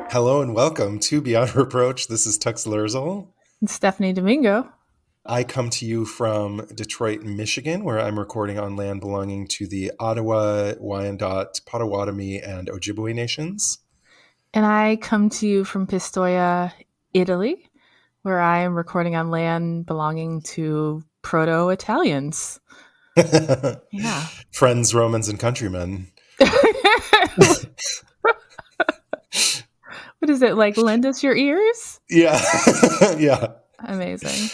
Hello and welcome to Beyond Reproach. This is Tux Lerzel. And Stephanie Domingo. I come to you from Detroit, Michigan, where I'm recording on land belonging to the Ottawa, Wyandot, Potawatomi, and Ojibwe nations. And I come to you from Pistoia, Italy, where I am recording on land belonging to Proto-Italians. Yeah. Friends, Romans, and countrymen. What is it, like lend us your ears? Yeah. Yeah. Amazing.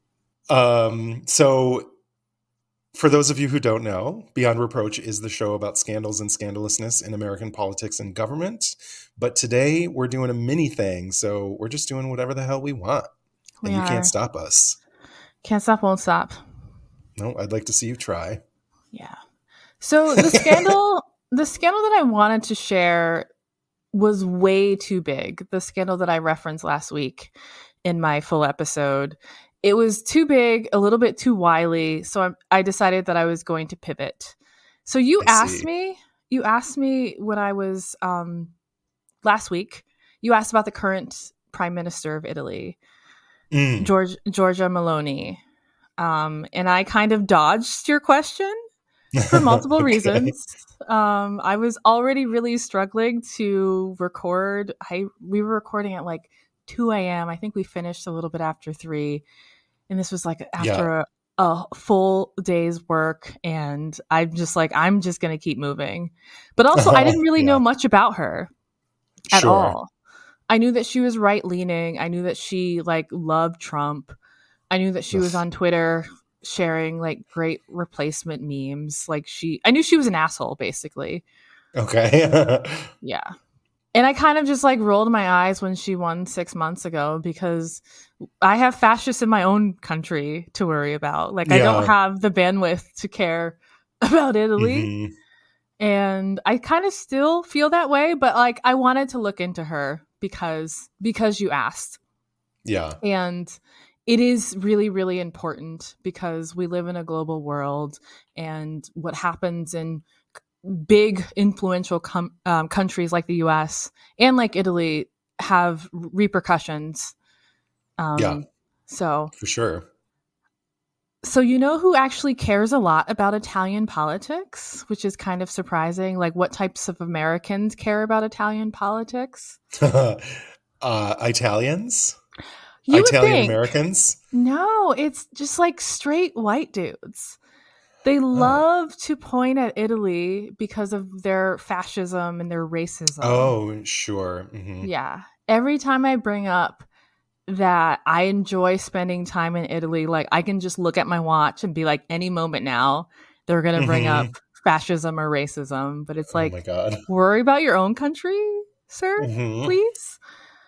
So for those of you who don't know, Beyond Reproach is the show about scandals and scandalousness in American politics and government. But today we're doing a mini thing. So we're just doing whatever the hell we want. And you can't stop us. Can't stop, won't stop. No, I'd like to see you try. Yeah. So the scandal that I wanted to share was way too big. The scandal that I referenced last week in my full episode, it was too big, a little bit too wily. So I decided that I was going to pivot. So you asked me when I was last week, you asked about the current prime minister of Italy, Giorgia Meloni. And I kind of dodged your question for multiple reasons. I was already really struggling to record. We were recording at like 2 a.m. I think we finished a little bit after 3. And this was like after a full day's work. And I'm just going to keep moving. But also, I didn't really know much about her at all. I knew that she was right-leaning. I knew that she loved Trump. I knew that she was on Twitter sharing great replacement memes. I knew she was an asshole, basically. Okay. Yeah. And I kind of just rolled my eyes when she won 6 months ago because I have fascists in my own country to worry about. I don't have the bandwidth to care about Italy. Mm-hmm. And I kind of still feel that way, but I wanted to look into her because you asked. Yeah. And it is really, really important because we live in a global world, and what happens in big influential countries like the US and like Italy have repercussions. So for sure. So you know who actually cares a lot about Italian politics, which is kind of surprising? What types of Americans care about Italian politics? Italians? You Italian Americans? No, it's just straight white dudes. They love to point at Italy because of their fascism and their racism. Oh, sure. Mm-hmm. Yeah. Every time I bring up that I enjoy spending time in Italy, I can just look at my watch and be any moment now, they're going to bring up fascism or racism. But it's oh my God. Worry about your own country, sir, please.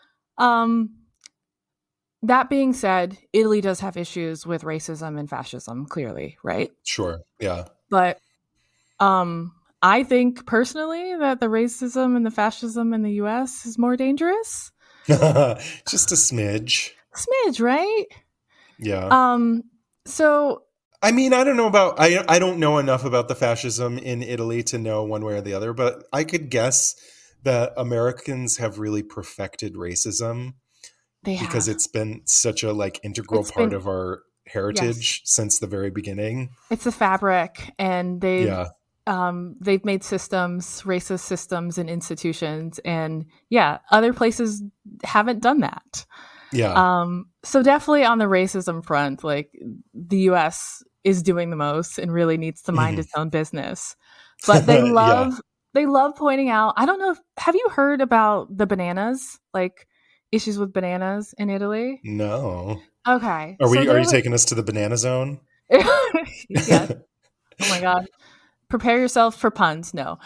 That being said, Italy does have issues with racism and fascism, clearly, right? Sure, yeah. But I think personally that the racism and the fascism in the U.S. is more dangerous. Just a smidge. Smidge, right? Yeah. So I mean, I don't know about I don't know enough about the fascism in Italy to know one way or the other, but I could guess that Americans have really perfected racism. Because it's been such a integral part of our heritage since the very beginning. It's a fabric, and they've made systems, racist systems and institutions, and other places haven't done that. Yeah. So definitely on the racism front, the U.S. is doing the most and really needs to mind its own business. But they love pointing out. I don't know. Have you heard about the bananas? Issues with bananas in Italy? No. Okay. Are you taking us to the banana zone? Yes. Oh my God. Prepare yourself for puns. No.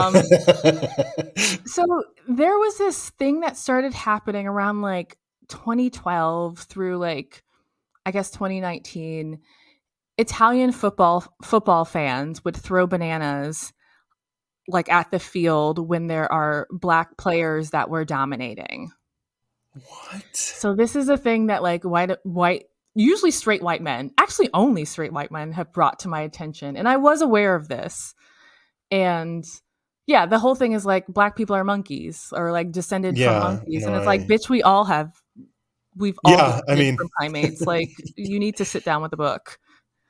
So there was this thing that started happening around 2012 through I guess 2019. Italian football fans would throw bananas at the field when there are Black players that were dominating. What? So this is a thing that white, usually straight white men, actually only straight white men have brought to my attention. And I was aware of this. And Yeah, the whole thing is like black people are monkeys or like descended from monkeys. no, And it's like, bitch, we've all descended from primates. Like, you need to sit down with the book.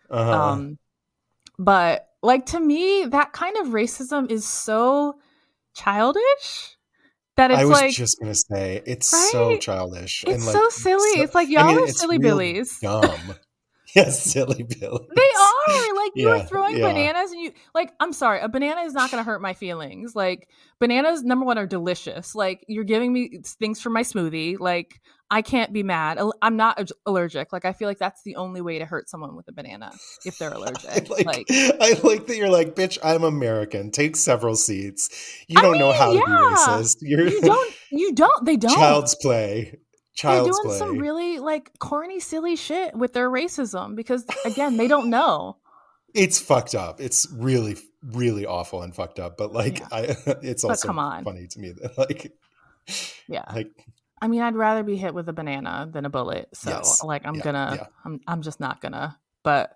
But like, to me, that kind of racism is so childish that it's like, I was just gonna say, it's right? So childish. It's and like, so silly. It's like, y'all are silly billies. Dumb. Yes, silly billies. They are. Like, you are throwing bananas and you like, I'm sorry, a banana is not going to hurt my feelings. Like, bananas, number one, are delicious. Like, you're giving me things for my smoothie. Like, I can't be mad. I'm not allergic. Like, I feel like that's the only way to hurt someone with a banana if they're allergic. I like that you're like, bitch, I'm American. Take several seats. You don't know how to be racist. You don't. They don't. Child's play. They're doing some really like corny, silly shit with their racism because, again, they don't know. It's fucked up. It's really, really awful and fucked up. But like, it's also funny to me that like, like, I mean, I'd rather be hit with a banana than a bullet. So like, I'm just not gonna. But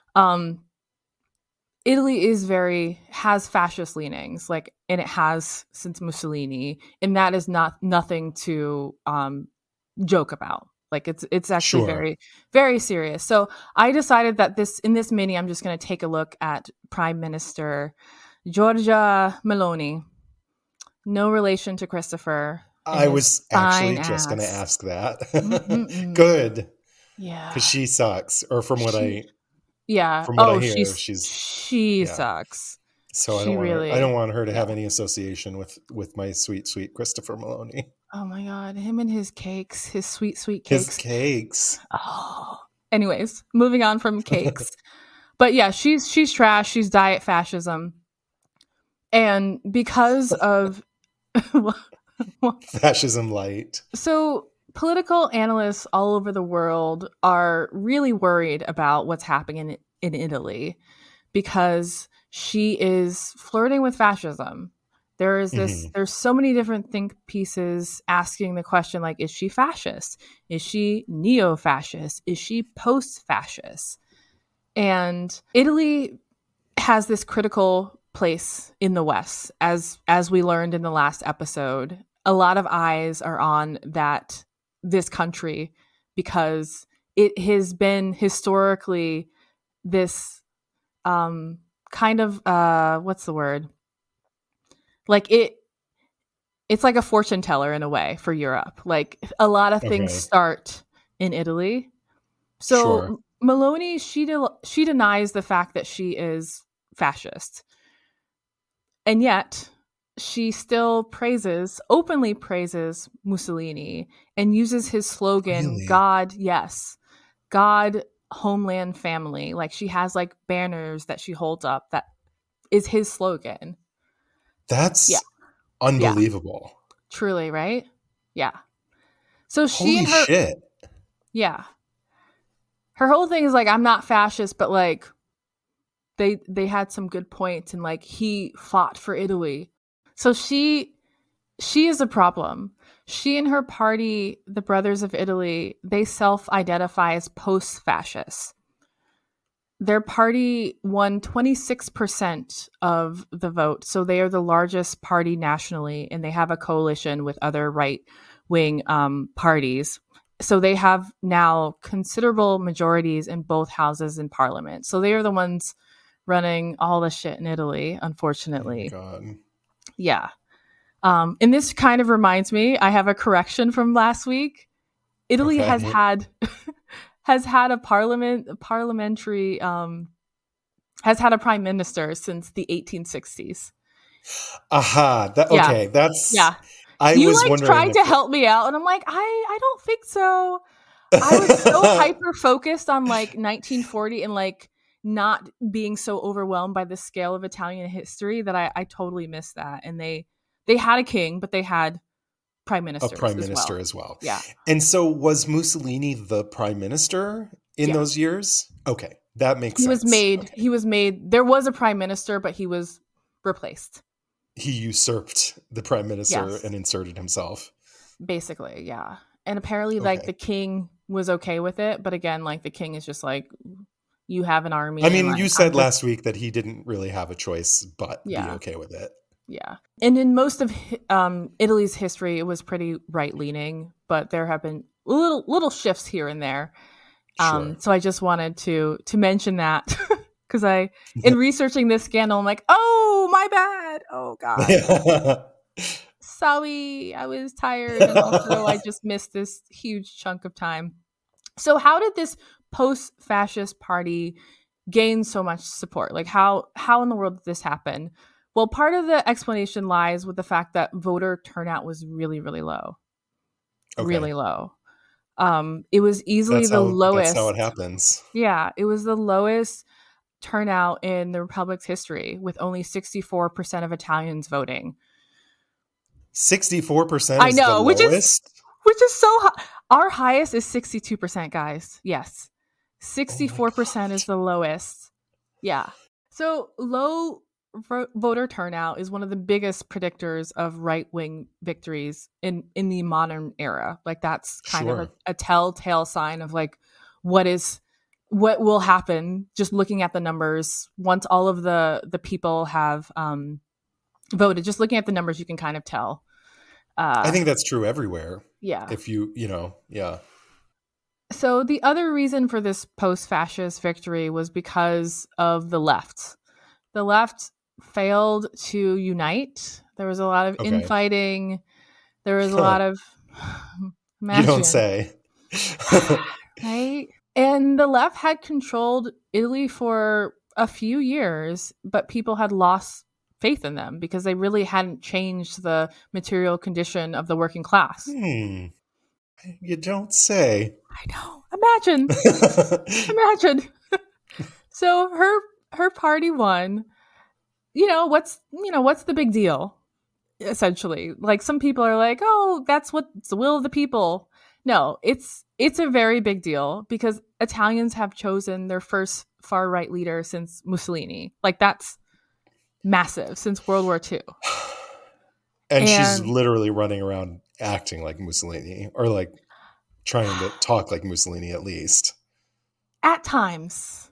Italy has fascist leanings, like, and it has since Mussolini, and that is nothing to joke about. Like, it's actually very, very serious. So I decided that in this mini, I'm just going to take a look at Prime Minister Giorgia Meloni. No relation to Christopher. I was actually just going to ask that. Good. Yeah. Because she sucks. Or from what I hear, she sucks. So I don't want her to have any association with my sweet, sweet Christopher Meloni. Oh my God, him and his cakes, his sweet, sweet cakes. His cakes. Oh. Anyways, moving on from cakes. But yeah, she's trash. She's diet fascism. And because of fascism light. So political analysts all over the world are really worried about what's happening in Italy because she is flirting with fascism. There's so many different think pieces asking the question, like, is she fascist? Is she neo-fascist? Is she post-fascist? And Italy has this critical place in the West, as we learned in the last episode. A lot of eyes are on this country because it has been historically this kind of what's the word? Like it's like a fortune teller in a way for Europe. Like, a lot of things start in Italy. So Meloni, she denies the fact that she is fascist. And yet she still openly praises Mussolini and uses his slogan, God, homeland, family. Like, she has like banners that she holds up that is his slogan. That's unbelievable. Yeah. Truly, right? Yeah. So Holy shit. Yeah. Her whole thing is like, I'm not fascist, but like they had some good points and like he fought for Italy. So she is a problem. She and her party, the Brothers of Italy, they self-identify as post-fascists. Their party won 26% of the vote, so they are the largest party nationally, and they have a coalition with other right-wing parties. So they have now considerable majorities in both houses in parliament. So they are the ones running all the shit in Italy, unfortunately. Oh my God. Yeah. And this kind of reminds me, I have a correction from last week. Italy has had a parliamentary has had a prime minister since the 1860s. Aha. That's You was tried to help me out, and I'm like, I don't think so. I was so hyper focused on like 1940 and like not being so overwhelmed by the scale of Italian history that I totally missed that. And they had a king, but they had prime minister as well. Yeah. And so was Mussolini the prime minister in those years? Okay. That makes sense. He was made. There was a prime minister, but he was replaced. He usurped the prime minister and inserted himself. Basically, yeah. And apparently like the king was okay with it, but again, like the king is just like, you have an army. I mean, you said last week that he didn't really have a choice but be okay with it. Yeah. And in most of Italy's history, it was pretty right-leaning, but there have been little shifts here and there. Sure. So I just wanted to mention that because in researching this scandal, I'm like, oh, my bad. Oh, God. Sorry, I was tired. And also I just missed this huge chunk of time. So how did this post-fascist party gain so much support? Like how in the world did this happen? Well, part of the explanation lies with the fact that voter turnout was really, really low. Okay. Really low. It was easily the lowest. That's how it happens. Yeah, it was the lowest turnout in the Republic's history, with only 64% of Italians voting. 64%. I know, which is so high. Our highest is 62%, guys. Yes, 64% is the lowest. Yeah. So low voter turnout is one of the biggest predictors of right-wing victories in the modern era. Like that's kind of a telltale sign of like what will happen just looking at the numbers once all of the people have voted. Just looking at the numbers, you can kind of tell. I think that's true everywhere. Yeah. If yeah. So the other reason for this post-fascist victory was because of the left. The left failed to unite. There was a lot of infighting. There was a lot of you don't say. Right? And the left had controlled Italy for a few years, but people had lost faith in them because they really hadn't changed the material condition of the working class. You don't say. I know. Imagine. So her party won. What's the big deal? Essentially, like some people are like, oh, that's what's the will of the people. No, it's a very big deal because Italians have chosen their first far right leader since Mussolini. Like that's massive since World War II. And she's literally running around acting like Mussolini, or like trying to talk like Mussolini at least. At times.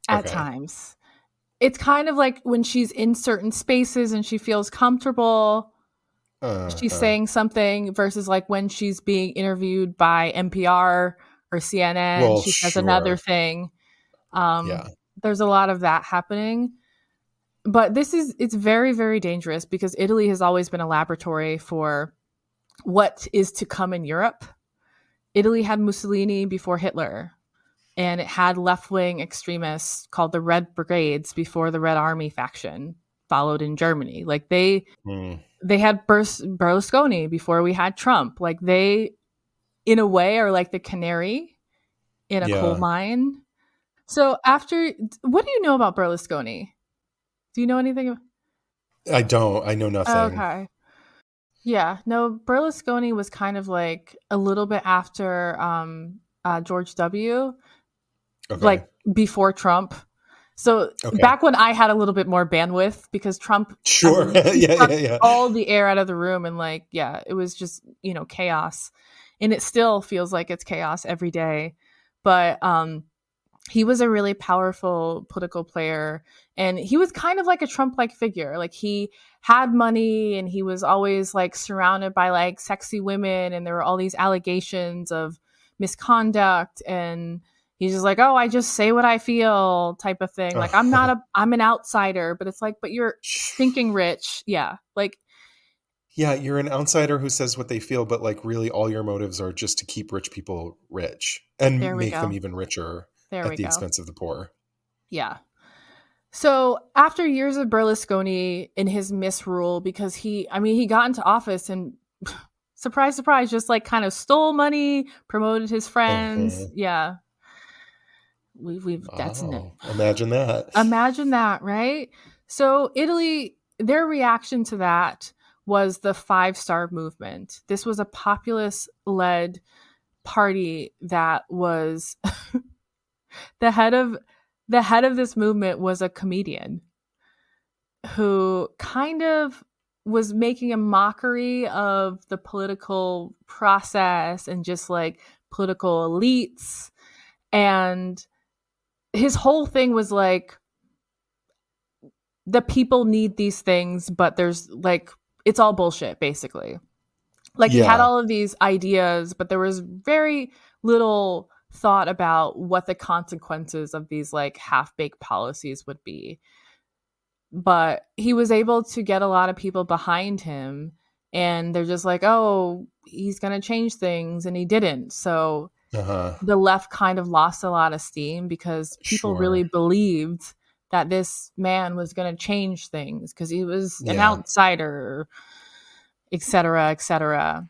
It's kind of like when she's in certain spaces and she feels comfortable, she's saying something versus like when she's being interviewed by NPR or CNN, she says another thing. There's a lot of that happening. But it's very, very dangerous because Italy has always been a laboratory for what is to come in Europe. Italy had Mussolini before Hitler, and it had left-wing extremists called the Red Brigades before the Red Army faction followed in Germany. Like they had Berlusconi before we had Trump. Like they, in a way, are like the canary in a coal mine. So what do you know about Berlusconi? Do you know anything? I don't. I know nothing. Okay. Yeah. No, Berlusconi was kind of like a little bit after George W. Like before Trump. So back when I had a little bit more bandwidth because Trump sucked all the air out of the room and it was just, chaos. And it still feels like it's chaos every day. But he was a really powerful political player, and he was kind of like a Trump-like figure. Like he had money and he was always like surrounded by like sexy women, and there were all these allegations of misconduct, and he's just like, oh, I just say what I feel type of thing. Like I'm an outsider, but it's like, but you're stinking rich. Yeah. Like, yeah, you're an outsider who says what they feel, but like really all your motives are just to keep rich people rich and make them even richer at the expense of the poor. Yeah. So after years of Berlusconi in his misrule, because he got into office and surprise, surprise, just like kind of stole money, promoted his friends. Yeah. That's it. Imagine that. Imagine that, right? So Italy, their reaction to that was the Five Star Movement. This was a populist-led party that was the head of this movement was a comedian who kind of was making a mockery of the political process and just like political elites. And his whole thing was like, the people need these things, but there's like, it's all bullshit, basically. Like he had all of these ideas, but there was very little thought about what the consequences of these like half-baked policies would be. But he was able to get a lot of people behind him, and they're just like, oh, he's going to change things, and he didn't. So the left kind of lost a lot of steam because people really believed that this man was going to change things because he was an outsider, et cetera, et cetera.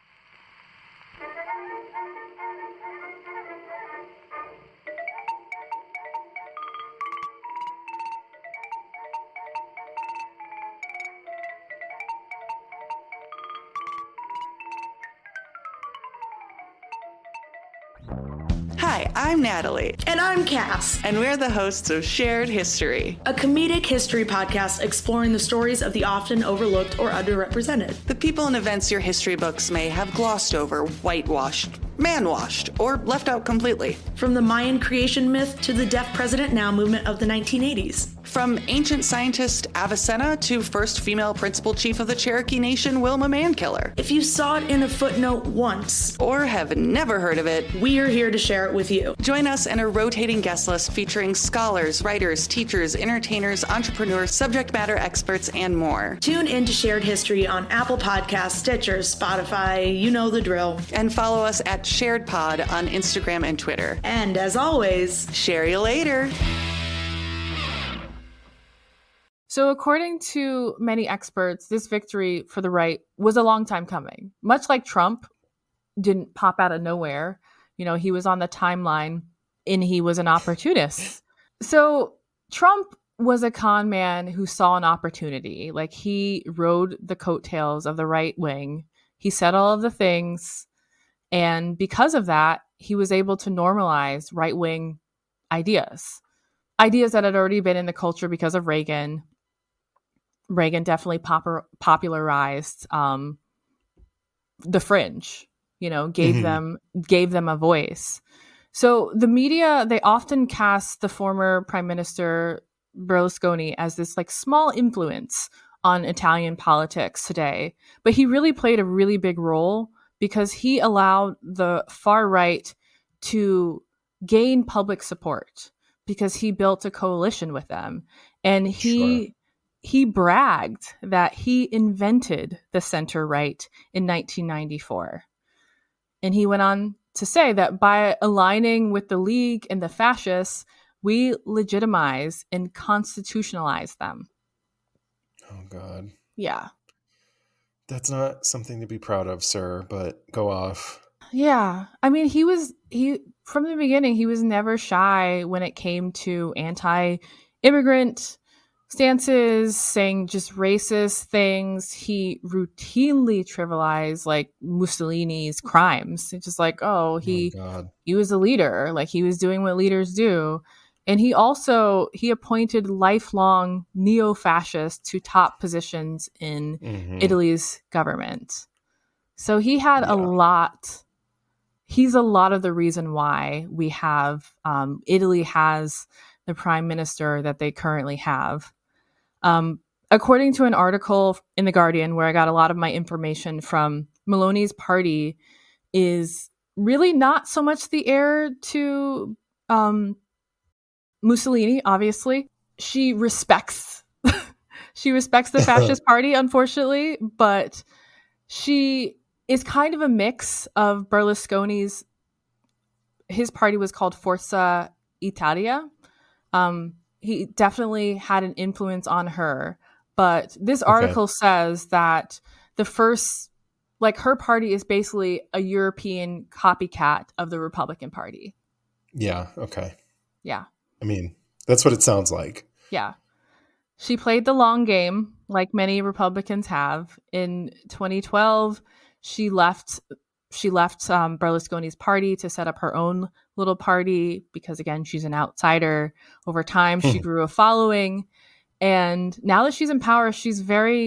Hi, I'm Natalie. And I'm Cass. And we're the hosts of Shared History, a comedic history podcast exploring the stories of the often overlooked or underrepresented. The people and events your history books may have glossed over, whitewashed, man-washed, or left out completely. From the Mayan creation myth to the Deaf President Now movement of the 1980s. From ancient scientist Avicenna to first female principal chief of the Cherokee Nation, Wilma Mankiller. If you saw it in a footnote once, or have never heard of it, we are here to share it with you. Join us in a rotating guest list featuring scholars, writers, teachers, entertainers, entrepreneurs, subject matter experts, and more. Tune in to Shared History on Apple Podcasts, Stitcher, Spotify, you know the drill. And follow us at Shared Pod on Instagram and Twitter. And as always, share you later. So according to many experts, this victory for the right was a long time coming. Much like Trump didn't pop out of nowhere. You know, he was on the timeline and he was an opportunist. So Trump was a con man who saw an opportunity. Like he rode the coattails of the right wing. He said all of the things. And because of that, he was able to normalize right wing ideas that had already been in the culture because of Reagan. Reagan definitely popularized the fringe, you know, gave them a voice. So the media, they often cast the former Prime Minister Berlusconi as this like small influence on Italian politics today. But he really played a really big role because he allowed the far right to gain public support because he built a coalition with them. And he bragged that he invented the center right in 1994. And he went on to say that by aligning with the League and the fascists, we legitimize and constitutionalize them. Oh, God. Yeah. That's not something to be proud of, sir, but go off. Yeah. I mean, he from the beginning, he was never shy when it came to anti-immigrant stances, saying just racist things. He routinely trivialized like Mussolini's crimes. It's just like, he was a leader, like he was doing what leaders do. And he appointed lifelong neo-fascists to top positions in Italy's government. So he had a lot. He's a lot of the reason why we have Italy has the prime minister that they currently have. According to an article in The Guardian, where I got a lot of my information from, Meloni's party is really not so much the heir to Mussolini, obviously. She respects the fascist party, unfortunately, but she is kind of a mix of Berlusconi's. His party was called Forza Italia. He definitely had an influence on her. But this article says that the first, like her party is basically a European copycat of the Republican Party. Yeah. Okay. Yeah. I mean, that's what it sounds like. Yeah. She played the long game like many Republicans have. In 2012, she left Berlusconi's party to set up her own little party because, again, she's an outsider. Over time, she grew a following. And now that she's in power, she's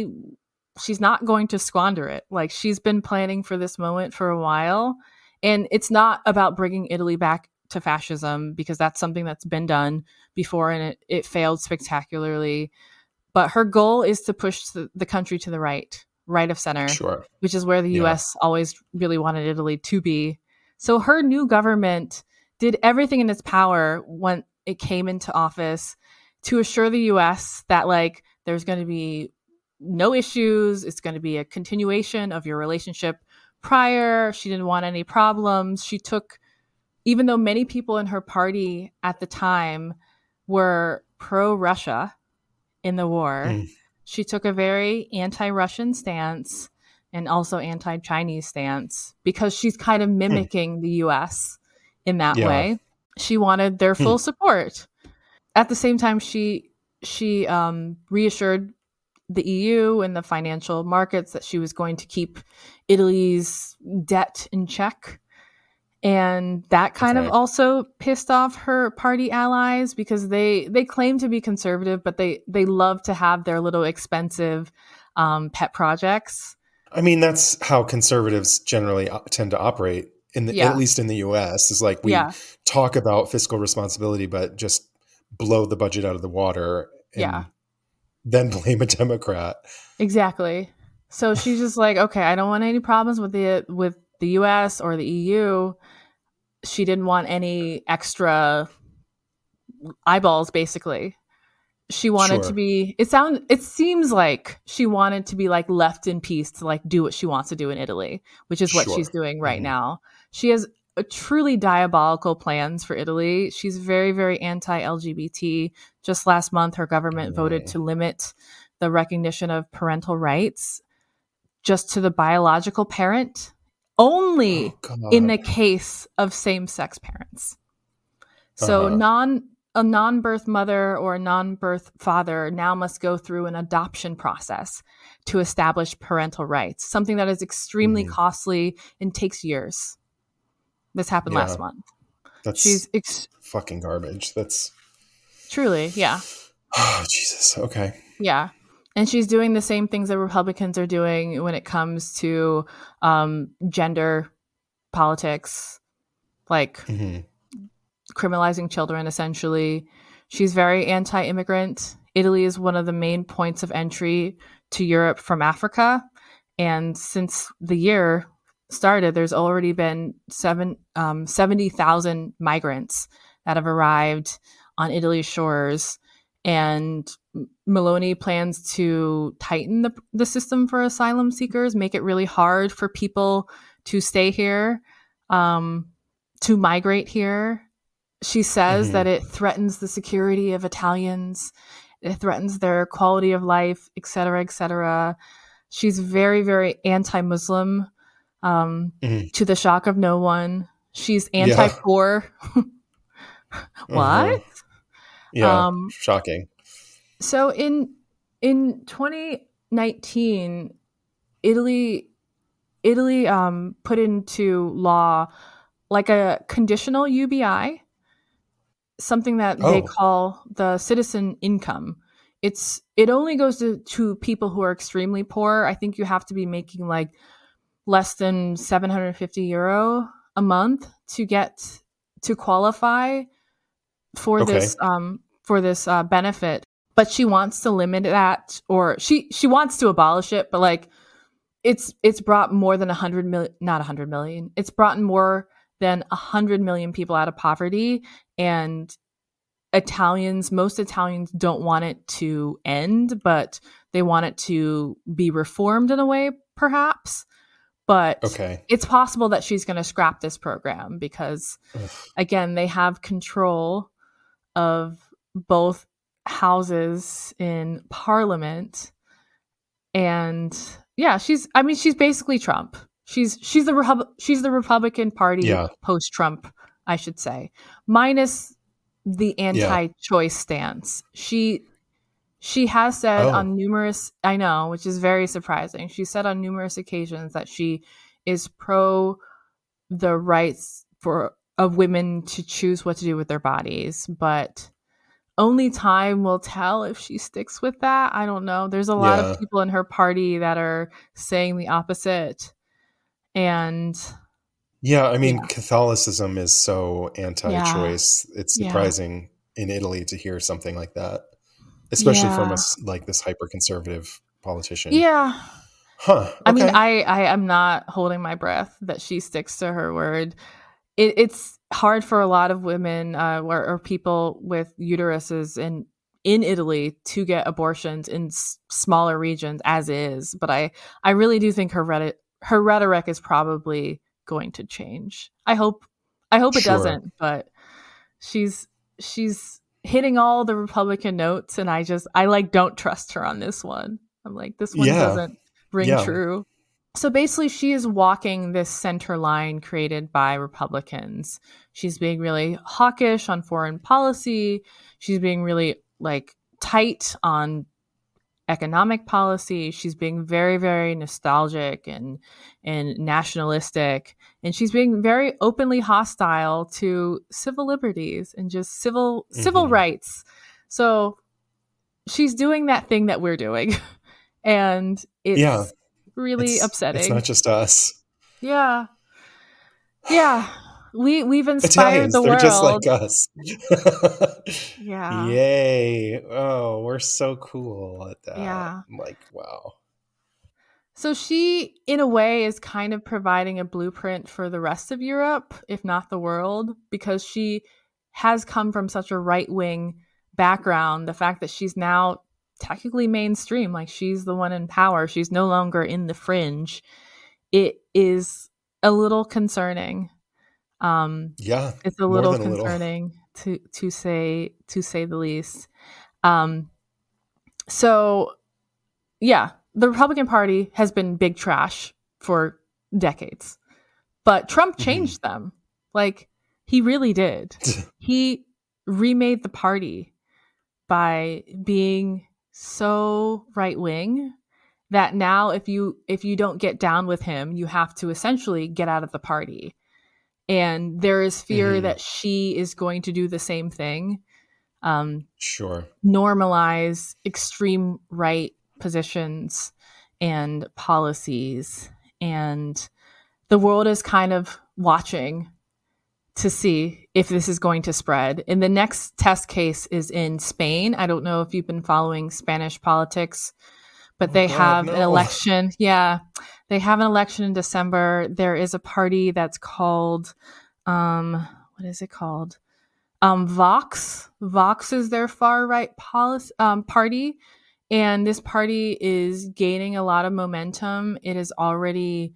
not going to squander it. Like, she's been planning for this moment for a while. And it's not about bringing Italy back to fascism because that's something that's been done before and it failed spectacularly. But her goal is to push the country to the right of center, Sure. which is where the U.S. always really wanted Italy to be. So her new government did everything in its power when it came into office to assure the U.S. that like there's going to be no issues. It's going to be a continuation of your relationship prior. She didn't want any problems. She took, even though many people in her party at the time were pro-Russia in the war, she took a very anti-Russian stance and also anti-Chinese stance because she's kind of mimicking the U.S. in that way. She wanted their full support. At the same time, she reassured the EU and the financial markets that she was going to keep Italy's debt in check. And that kind of also pissed off her party allies because they claim to be conservative, but they love to have their little expensive pet projects. I mean, that's how conservatives generally tend to operate, at least in the U.S. is like we talk about fiscal responsibility, but just blow the budget out of the water and then blame a Democrat. Exactly. So she's just like, okay, I don't want any problems with the U.S. or the EU. She didn't want any extra eyeballs, basically. She wanted to be, it seems like she wanted to be like left in peace to like do what she wants to do in Italy, which is what she's doing right now. She has a truly diabolical plans for Italy. She's very, very anti-LGBT. Just last month, her government voted to limit the recognition of parental rights just to the biological parent, only in the case of same-sex parents. So a non-birth mother or a non-birth father now must go through an adoption process to establish parental rights, something that is extremely costly and takes years. This happened last month. She's fucking garbage. That's truly, Oh, Jesus. Okay. Yeah. And she's doing the same things that Republicans are doing when it comes to gender politics, like criminalizing children, essentially. She's very anti-immigrant. Italy is one of the main points of entry to Europe from Africa. And since the year started, there's already been 70,000 migrants that have arrived on Italy's shores. And Meloni plans to tighten the system for asylum seekers, make it really hard for people to stay here, to migrate here. She says that it threatens the security of Italians. It threatens their quality of life, et cetera, et cetera. She's very, very anti-Muslim, to the shock of no one. She's anti-poor. What? Yeah, shocking. So in 2019, Italy put into law like a conditional UBI, something that they call the citizen income. It only goes to people who are extremely poor. I think you have to be making like less than €750 a month to qualify for this benefit. But she wants to limit that, or she wants to abolish it. But like, it's brought more than 100 million, not 100 million. It's brought more than 100 million people out of poverty, and most Italians don't want it to end, but they want it to be reformed in a way, perhaps. But it's possible that she's going to scrap this program because, again, they have control of both houses in Parliament, and she's basically Trump. She's the Republican Party post-Trump, I should say, minus the anti-choice stance. She has said on numerous, I know, which is very surprising. She said on numerous occasions that she is pro the rights of women to choose what to do with their bodies, but only time will tell if she sticks with that. I don't know. There's a lot of people in her party that are saying the opposite. And Catholicism is so anti-choice. It's surprising in Italy to hear something like that. especially from like this hyper conservative politician. Yeah. Huh. Okay. I mean, I am not holding my breath that she sticks to her word. It's hard for a lot of women or people with uteruses in Italy to get abortions in smaller regions as is. But I really do think her rhetoric is probably going to change. I hope it doesn't, but she's hitting all the Republican notes, and I like don't trust her on this one. I'm like, this one doesn't ring true. So basically, she is walking this center line created by Republicans. She's being really hawkish on foreign policy. She's being really like tight on economic policy. She's being very, very nostalgic and nationalistic. And she's being very openly hostile to civil liberties and just civil rights. So she's doing that thing that we're doing. And it's really upsetting. It's not just us. Yeah. Yeah. We've inspired Italians, the world. They're just like us. Yeah. Yay. Oh, we're so cool at that. Yeah. I'm like, wow. So she, in a way, is kind of providing a blueprint for the rest of Europe, if not the world, because she has come from such a right-wing background. The fact that she's now technically mainstream, like she's the one in power, she's no longer in the fringe, it is a little concerning. It's a little concerning to say the least. So yeah, the Republican Party has been big trash for decades, but Trump changed them. Like, he really did. He remade the party by being so right wing that now if you don't get down with him, you have to essentially get out of the party. And there is fear that she is going to do the same thing. Normalize extreme right positions and policies. And the world is kind of watching to see if this is going to spread. And the next test case is in Spain. I don't know if you've been following Spanish politics, but they have an election. Yeah. They have an election in December. There is a party that's called, what is it called? Vox. Vox is their far right party. And this party is gaining a lot of momentum. It is already,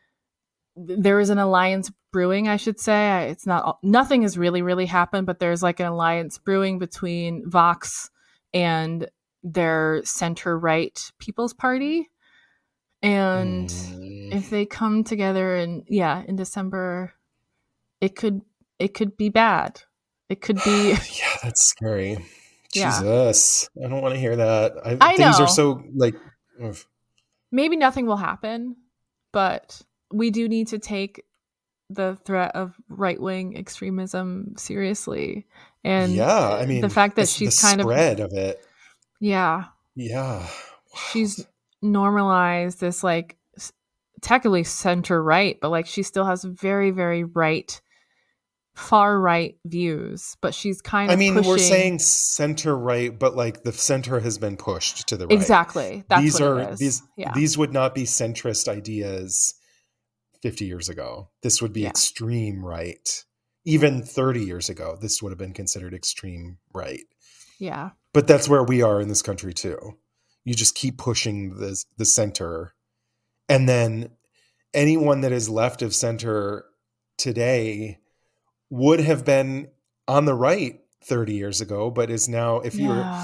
there is an alliance brewing, I should say. Nothing has really happened, but there's like an alliance brewing between Vox and their center-right People's Party. And if they come together in December, it could be bad. It could be. Yeah, that's scary. Yeah. Jesus, I don't want to hear that. I things know. Are so like. Ugh. Maybe nothing will happen, but we do need to take the threat of right-wing extremism seriously. And yeah, I mean, the fact that she's kind of spread of it. Yeah. Yeah. Wow. She's normalized this like technically center right, but like she still has very, very right, far right views, but she's kind of pushing. We're saying center right, but like the center has been pushed to the right. Exactly. That's what it is. These would not be centrist ideas 50 years ago. This would be extreme right. Even 30 years ago, this would have been considered extreme right. Yeah. But that's where we are in this country too. You just keep pushing the center. And then anyone that is left of center today would have been on the right 30 years ago, but is now, if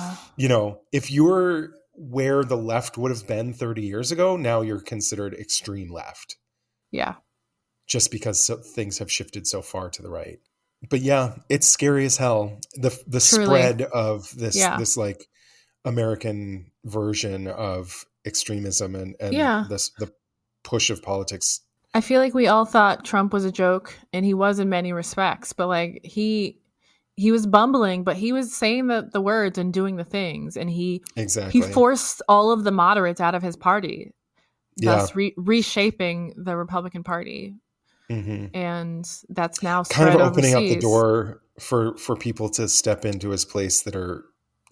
you're where the left would have been 30 years ago, now you're considered extreme left. Yeah. Just because things have shifted so far to the right. But yeah, it's scary as hell. The spread of this like American version of extremism and the push of politics. I feel like we all thought Trump was a joke, and he was in many respects, but like he was bumbling, but he was saying the words and doing the things, and he forced all of the moderates out of his party, thus reshaping the Republican Party. Mm-hmm. And that's now kind of opening up the door for people to step into his place that are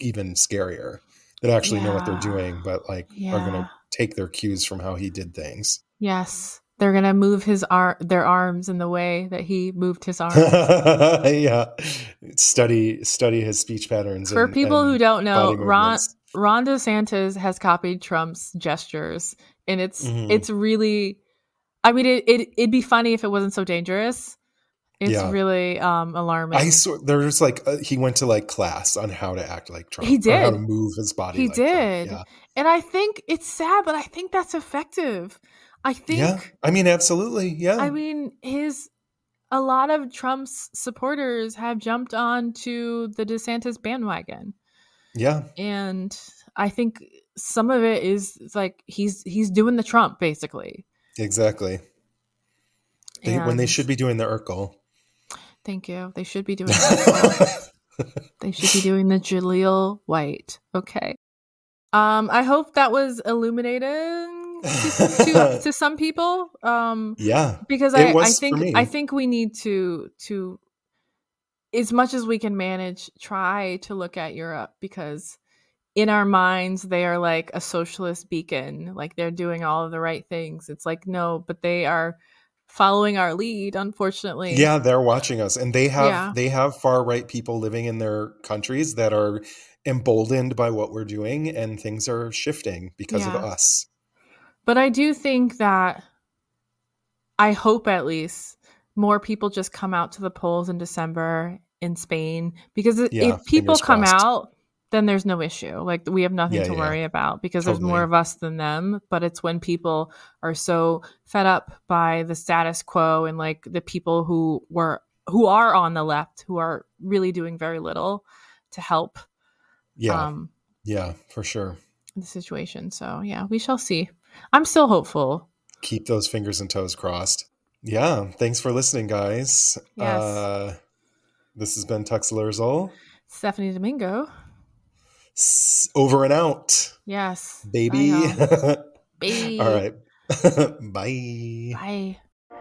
even scarier. That actually know what they're doing, but like are going to take their cues from how he did things. Yes. They're going to move their arms in the way that he moved his arms. Yeah. Study his speech patterns. For people who don't know, Ron DeSantis has copied Trump's gestures, and it's really, I mean, it'd be funny if it wasn't so dangerous. It's really alarming. There's like he went to like class on how to act like Trump. He did. Or how to move his body. He like did. Trump. Yeah. And I think it's sad, but I think that's effective. I think. Yeah. I mean, absolutely. Yeah. I mean, a lot of Trump's supporters have jumped onto the DeSantis bandwagon. Yeah. And I think some of it is like he's doing the Trump basically. Exactly. When they should be doing the Urkel. Thank you. They should be doing the Urkel. They should be doing the Jaleel White. Okay. I hope that was illuminating to some people. Yeah. Because I think we need to as much as we can manage, try to look at Europe, because in our minds they are like a socialist beacon, like they're doing all of the right things. It's like, no, but they are following our lead, unfortunately. Yeah, they're watching us, and they have far right people living in their countries that are emboldened by what we're doing, and things are shifting because of us. But I do think that, I hope at least, more people just come out to the polls in December in Spain, because if people come out, then there's no issue. Like, we have nothing to worry about, because there's more of us than them. But it's when people are so fed up by the status quo, and like the people who are on the left, who are really doing very little to help. For sure. The situation. So we shall see. I'm still hopeful. Keep those fingers and toes crossed. Yeah. Thanks for listening, guys. Yes. This has been Tux Lurzol. Stephanie Domingo. Over and out. Yes. Baby. Baby. All right. Bye. Bye.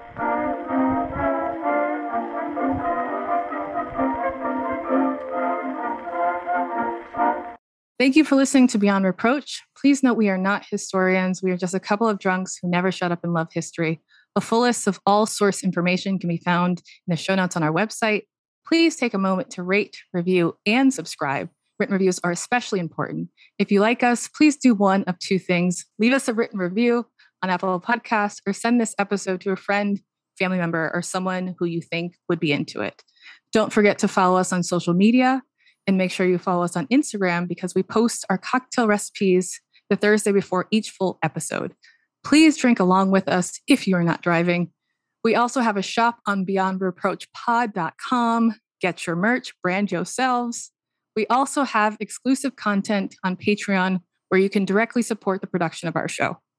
Thank you for listening to Beyond Reproach. Please note we are not historians. We are just a couple of drunks who never shut up and love history. A full list of all source information can be found in the show notes on our website. Please take a moment to rate, review, and subscribe. Written reviews are especially important. If you like us, please do one of two things. Leave us a written review on Apple Podcasts, or send this episode to a friend, family member, or someone who you think would be into it. Don't forget to follow us on social media, and make sure you follow us on Instagram, because we post our cocktail recipes the Thursday before each full episode. Please drink along with us if you are not driving. We also have a shop on beyondreproachpod.com. Get your merch, brand yourselves. We also have exclusive content on Patreon, where you can directly support the production of our show.